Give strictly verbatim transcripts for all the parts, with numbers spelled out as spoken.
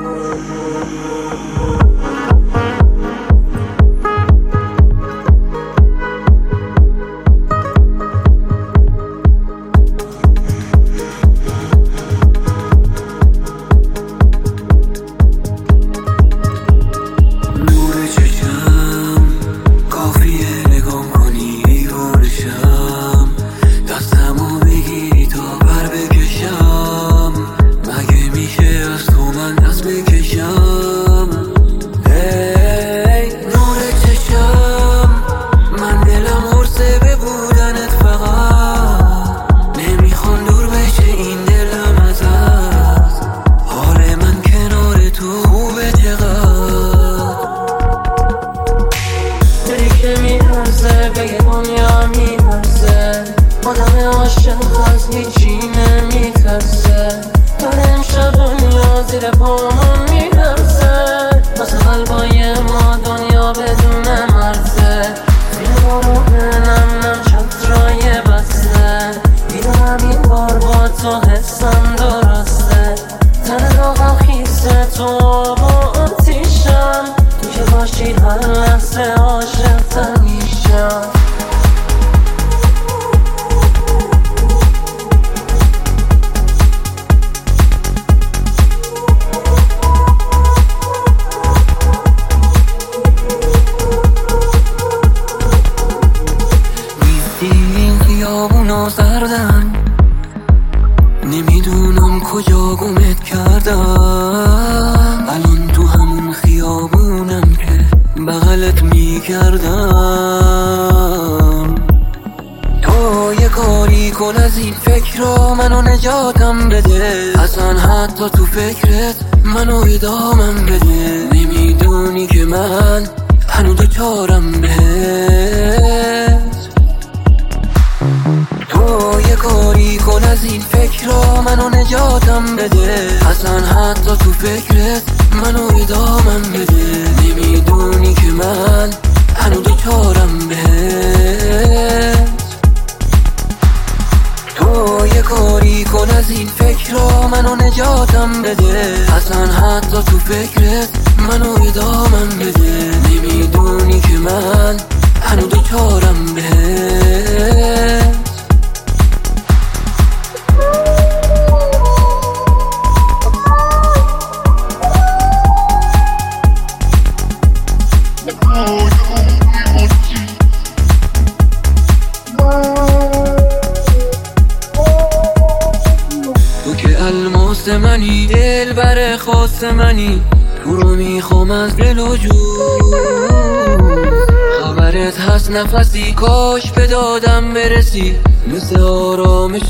نفسی کاش به دادم برسی مثل آرامش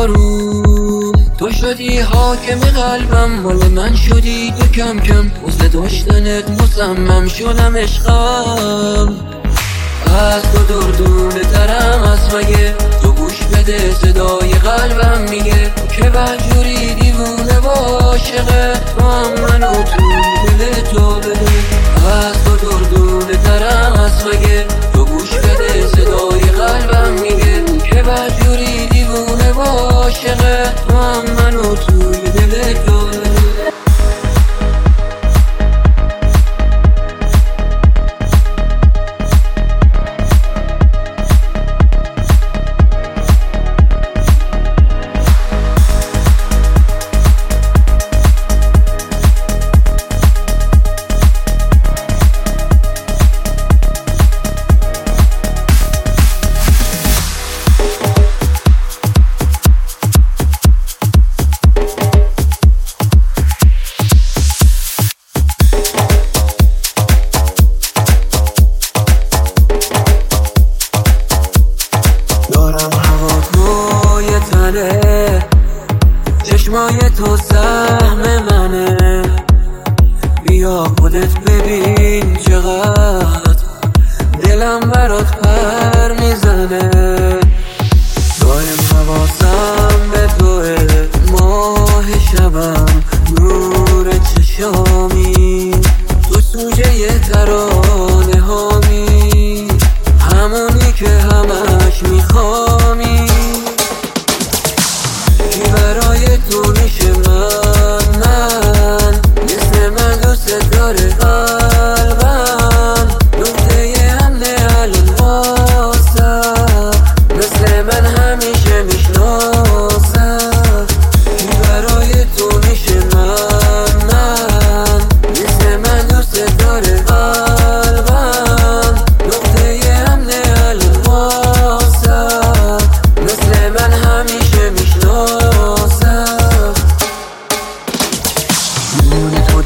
بارون. تو شدی حاکم قلبم، مال من شدی تو کم کم، واسه داشتنت مصمم شدم عشقم. از تو دردونه ترم از مگه، تو گوش بده صدای قلبم میگه که بجوری دیوونه با عاشقه، تو هم منو تو دل تو بده. از تو دردونه ترم از مگه، تو گوش بده صدای قلبم میگه که بجوری دیوونه با عاشقه، تو هم منو توی دل تو بده.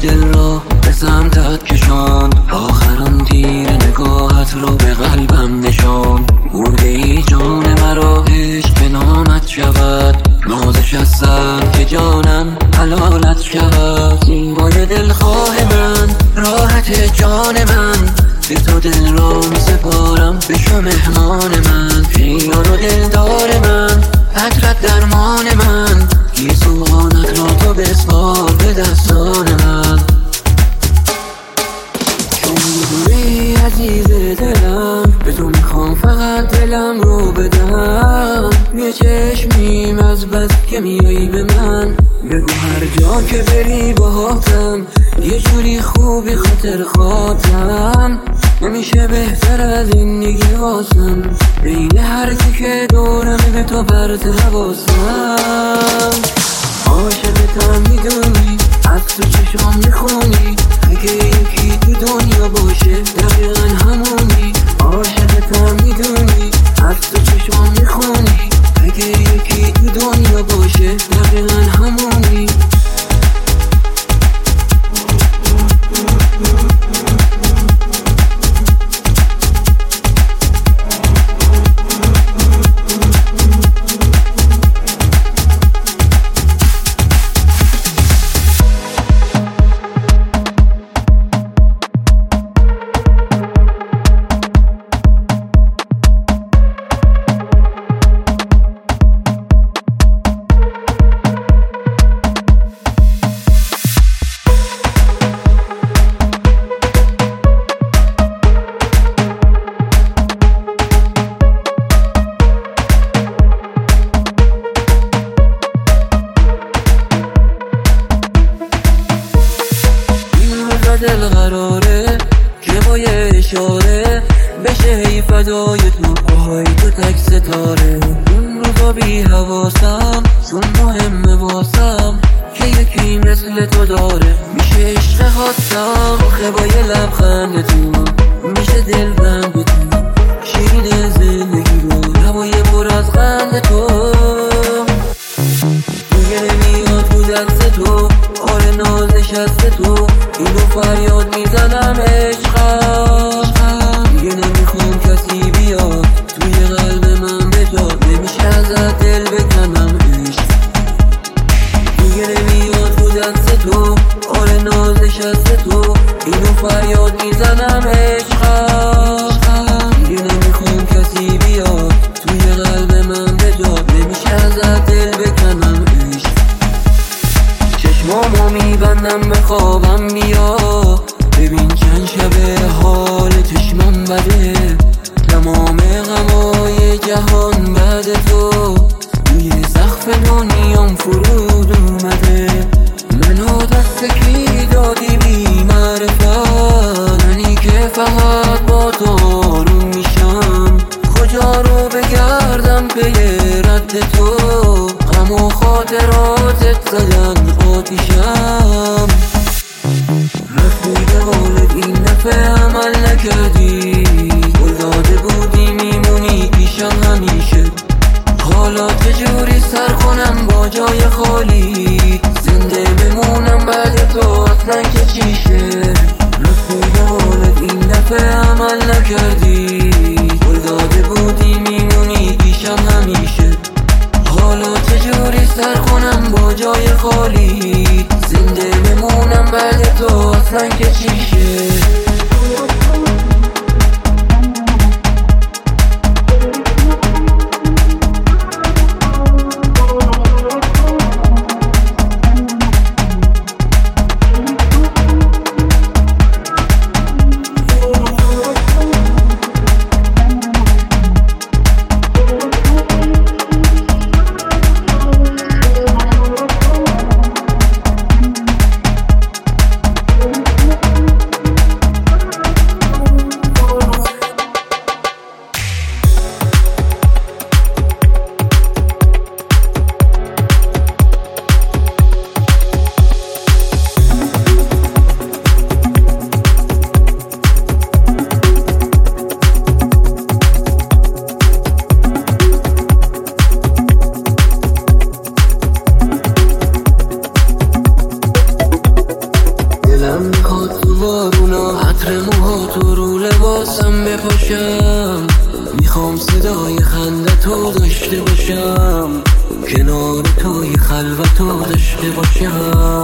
دل را به سمتت کشاند، آخران تیر نگاهت رو به قلبم نشاند. برده ای جان مرا عشق به نامت شود، نازش از سر که جانم حلالت شود. زیبای دلخواه من، راحت جان من، به تو دل را می سپارم، بشو مهمان من. خیال و دلدار من، عطرت درمان من، یه سوغانت را تو بسپار به دستان من. چون میدونی عزیز دلم، به تو میخوام فقط دلم رو بدم. یه چشمیم از بس که میایی به من، بگو هر جا که بری باهاتم، یه جوری خوبی خاطر خاطرم. نمیشه بهتر از این دیگه واسم، بین هر کی که دورمه به تو برد حواسم. عاشقتم میدونی، از تو چشام میخونی، اگه یکی تو دنیا باشه دقیقا همونی. عاشقتم میدونی، از تو چشام میخونی، اگه یکی تو دنیا باشه دقیقا همونی. دل قراره که با یه اشاره بشه هی فدای تو، پاهای تو تک ستاره. اون روزا بی حواسم، چون مهمه واسم که یکی مثل تو داره. میشه عشق خواستم آخه با یه لبخند تو، میشه دل بند تو، شیرین زندگی رو هوای پر از قند تو. دیگه نمیاد تو دست تو، آره ناز نشسته تو، اینو فریاد میزنم عشقم. دیگه نمیخوام کسی بیاد توی قلب من بجاد، نمیشه ازت دل بکنم عشق. دیگه نمیاد تو دست تو، آره ناز نشسته تو، اینو فریاد میزنم عشقم. دیگه نمیخوام کسی بیاد توی قلب من بجاد، نمیشه ازت دل بکنم عشق. چشمامو میبندم به خوابم بیا، ببین چند شبه حال چشمم بده. تمام غمای جهان بعد تو، روی سقف دنیام فرود اومده. منو دست کی دادی بی معرفت، منی که فقط با تو آروم میشم. کجا رو بگردم پی رد تو، غم و خاطراتت زدن آتیشم. رفتی به قولت این دفعه عمل نکردی، گل داده بودی میمونی پیشم همیشه. حالا چجوری سر کنم با جای خالی، زنده بمونم بعد تو اصلا که چیشه. رفتی به قولت این دفعه عمل نکردی، گل داده بودی میمونی پیشم همیشه. حالا چجوری سر کنم با جای خالی، زنده بمونم بعد تو اصلا که چیشه. دلم میخواد تو بارونا عطر موها تو رو لباسم بپاشم. میخوام صدای خنده تو داشته باشم، کنار توی خلوتو داشته باشم.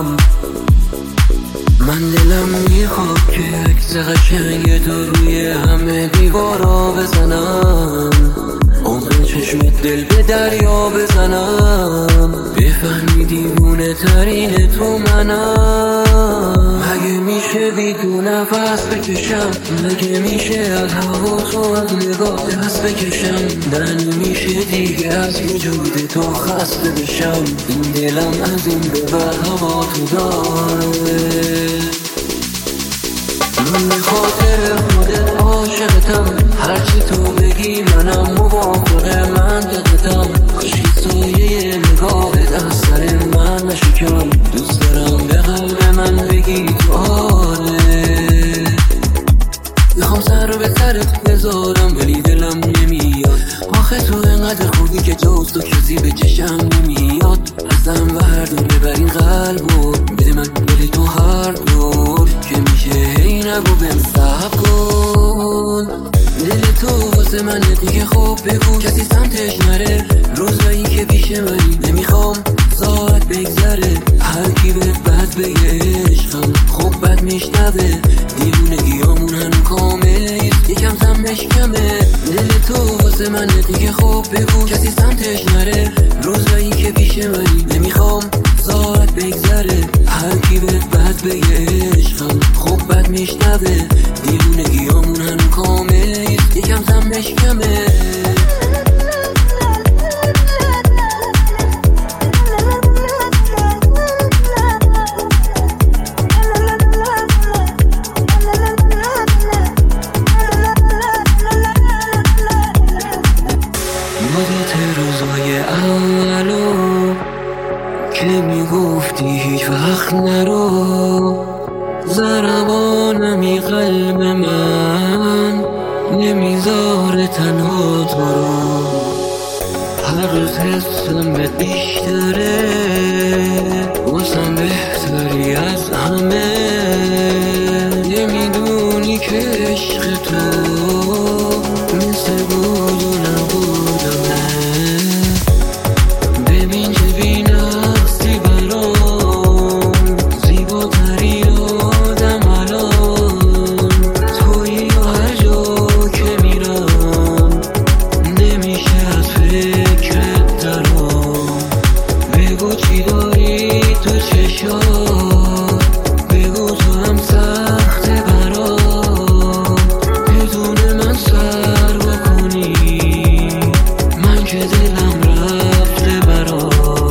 من دلم میخواد که عکس قشنگ تو روی همه دیوارا بزنم، عمق چشمت دل به دریا بزنم. بفهمی دیوونه ترین تو منم. مگه میشه بدون نفس بکشم، مگه میشه از هوا تو از نگاه دست بکشم. نه نمیشه دیگه از وجود تو خسته بشم. این دلم از این به بعد هوا تو داره. من به خاطر خودت عاشقتم، هرچی تو بگی منم موافقه منطقتم. کاشکی سایه نگاهت از سر من نشکم. دوست دارم به قلب من بگی تو آره. میخوام سر به سرت بذارم ولی دلم نمیاد. آخه تو انقدر خوبی که جز تو کسی به چشم نمیاد. ازم بردار ببر این قلبو، بده من بده تو هر دور که میشه. هی نگو بهم صبر کن، دل تو واسه من دیگه خوب بگو کسی سمتش نره. روزایی که پیش منی نمیخوام ساعت بگذره. هر کی بهت بد بگه عشقم خوب بد میشنوه. دیوونگیامون هنو کامل یکم سمش کمه. دل تو واسه من دیگه خوب بگو کسی سمتش نره. روزایی که پیش منی نمیخوام ساعت بگذره. هر کی بهت بد بگه عشقم خوب بد میشنوه. دیوونگیامون هنو کامل یکم سمش کمه. یادت روزای اولو که میگفتی هیچ وقت نرو. ضربانمی قلب من نمیذاره تنها تو رو. هر روز حسم بهت بیشتره، واسم بهتری از همه. نمیدونی که عشق تو مثل بود و نبودمه. ببین چه بی‌نقصی برام، زیباترین آدم الان تویی. و هر جا که میرم نمیشه از فکرت درام. بگو چی داری تو چشات، بگو تو هم سخته برام. بدون من سر بکنی من که دلم رفته برام.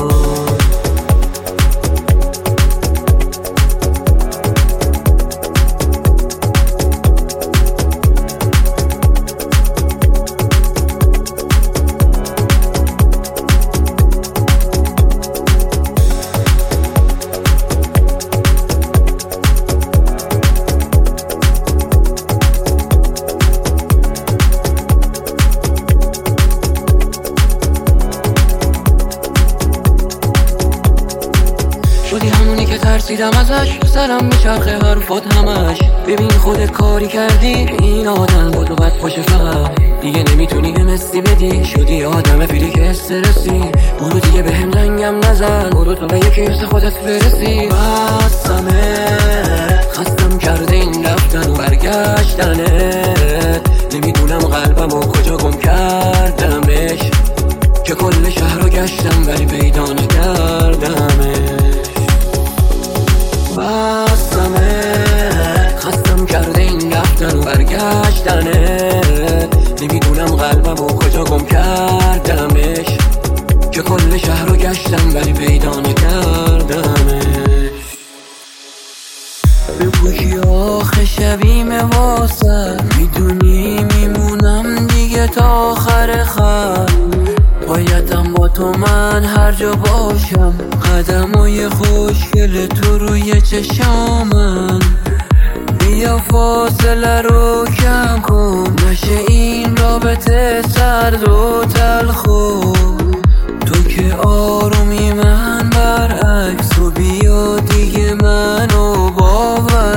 شدی همونی که ترسیدم ازش، سرم میچرخه حرفات همش. ببین خودت کاری کردی این آدم با تو بد باشه فقط. دیگه نمیتونی همسی بدی، شدی آدم پیری که استرسی. برو دیگه بهم لنگم نزن، برو تو به یکی مثل خودت برسی. بستمه خستم کرده این رفتن و برگشتنه. نمیدونم قلبمو کجا گم کردمش، که کل شهر رو گشتم ولی پیدا نکردمش. بستمه خستم کرده این رفتن و برگشتنه. نمیدونم قلبمو کجا گم کردمش، که کل شهر رو گشتم ولی پیدا نکردمش. بگو که آخه شبیم واسه، میدونی میمونم دیگه تا آخر خط. بایدم با تو من هر جا باشم، قدمای خوشگل تو روی چشامن. بیا فاصله رو کم کن، نشه این رابطه سرد و تلخو. تو که آرومی من برعکس، و بیا دیگه منو باور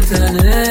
میزنه